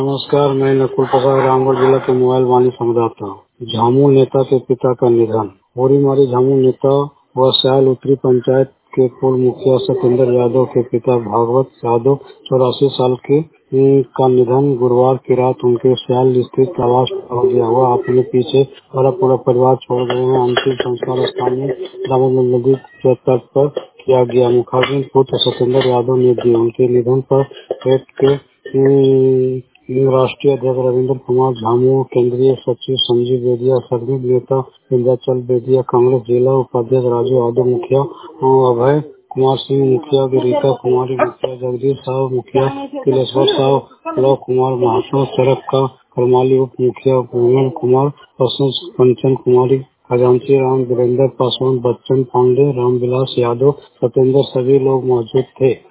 नमस्कार, मैं नकुल प्रसाद रामगढ़ जिला के मोबाइल वाणी संवाददाता हूँ। झामू नेता के पिता का निधन। होरीमारी झामू नेता व सयाल उत्तरी पंचायत के पूर्व मुखिया सत्येंद्र यादव के पिता भागवत यादव 84 साल के का निधन गुरुवार की रात उनके सयाल स्थित आवास पर हो गया। वह अपने पीछे पूरा परिवार छोड़ गए हैं। अंतिम संस्कार स्थानीय दामोदर नदी के तट पर किया गया। मुखाग्नि पुत्र सत्येंद्र यादव ने दी। उनके निधन पर पेट के राष्ट्रीय अध्यक्ष रविंद्र कुमार झामू, केंद्रीय सचिव संजीव बेदिया, सर्विस नेता विंध्याचल बेदिया, कांग्रेस जिला उपाध्यक्ष राजू यादव, मुखिया अभय कुमार सिंह, मुखिया रीता कुमारी, मुखिया जगदीश साहब, मुखिया तिलेश्वर साहब, लव कुमार महातो, सड़क का करमाली उप मुखिया विमल कुमार, पंचन कुमारी, खजांची राम, वीरेंद्र पासवान, बच्चन पांडे, रामविलास यादव, सत्येंद्र, सभी लोग मौजूद थे।